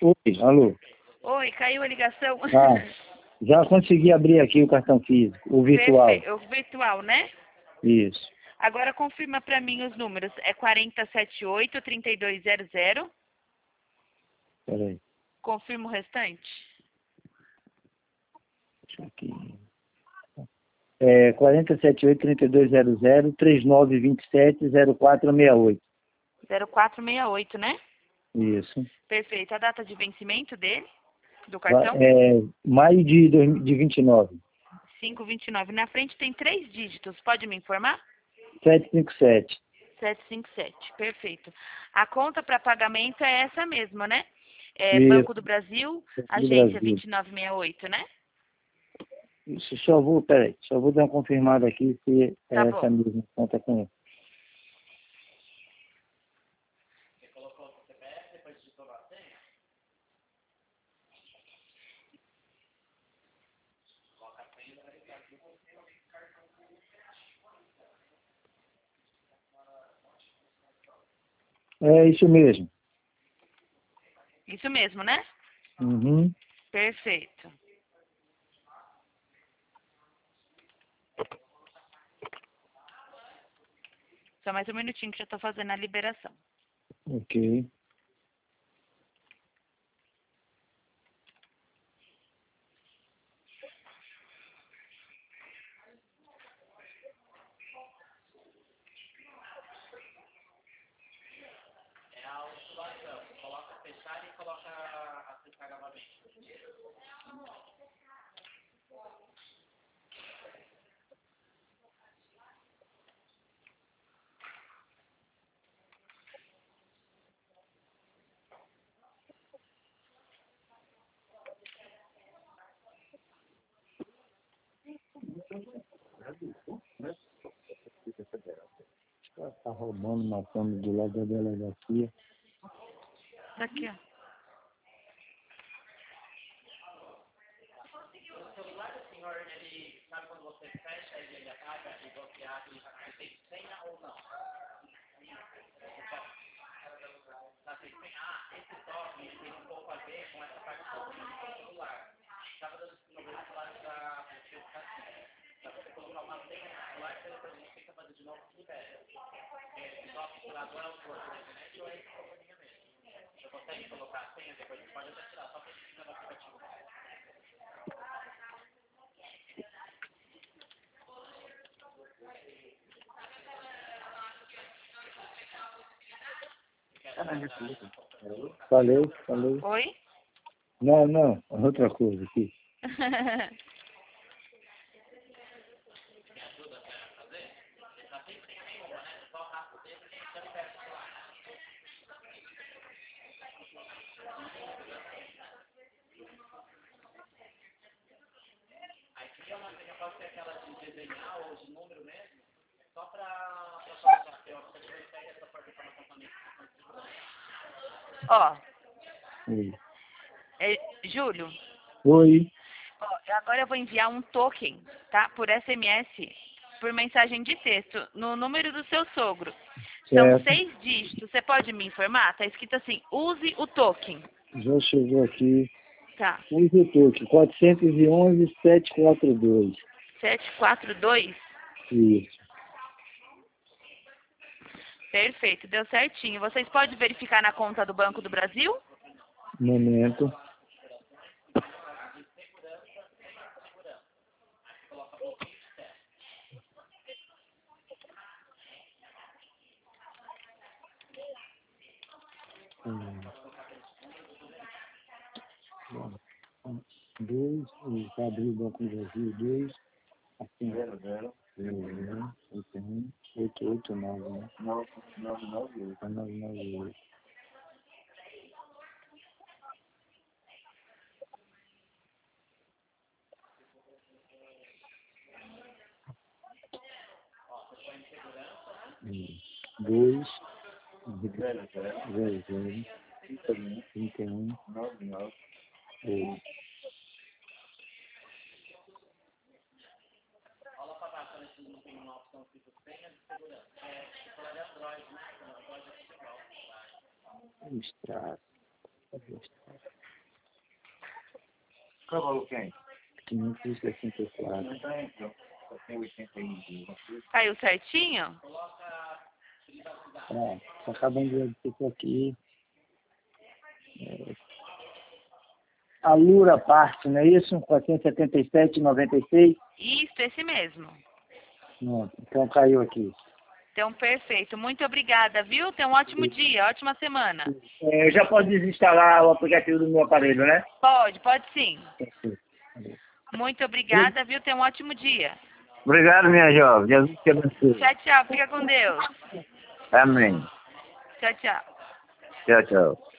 Oi, alô. Oi, caiu a ligação? Ah, já consegui abrir aqui o cartão físico, o virtual. Perfeito. O virtual, né? Isso. Agora confirma para mim os números. É 4078-3200. Peraí. Confirma o restante. Deixa eu aqui. 478-3200-3927-0468. 0468, né? Isso. Perfeito. A data de vencimento dele, do cartão? Maio de 29. 529. Na frente tem 3 dígitos. Pode me informar? 757. 757. Perfeito. A conta para pagamento é essa mesma, né? É Isso. Banco do Brasil, Do agência Brasil. 2968, né? Isso, só vou dar uma confirmada aqui se é Tá essa bom. mesma conta com ele. É isso mesmo. Isso mesmo, né? Uhum. Perfeito. Só mais um minutinho que já estou fazendo a liberação. Ok. Ela tá roubando, matando do lado da delegacia. Daqui, ó. Falei. Oi? Não, outra coisa aqui. Ó, Oi. Júlio, Oi. ó, agora eu vou enviar um token, tá? Por SMS, por mensagem de texto, no número do seu sogro. São Certo. 6 dígitos. Você pode me informar? Tá escrito assim, use o token. Já chegou aqui. Tá. Use o toque. 411-742. 742. Isso. Perfeito, deu certinho. Vocês podem verificar na conta do Banco do Brasil? Momento. Dois, está abrindo o Banco do Brasil, 2, assim, 889, né? 998. Dois, 00, 31, 8. Registrado. Qual o valor que é? 564. Caiu certinho? Tô acabando de ver isso aqui. A Lura parte, não é isso? 477,96. Isso, esse mesmo. Não, então caiu aqui. Então, perfeito. Muito obrigada, viu? Tenha um ótimo dia, ótima semana. Eu já posso desinstalar o aplicativo do meu aparelho, né? Pode sim. Muito obrigada, viu? Tenha um ótimo dia. Obrigado, minha jovem. Jesus te abençoe. Tchau, tchau. Fica com Deus. Amém. Tchau, tchau. Tchau, tchau.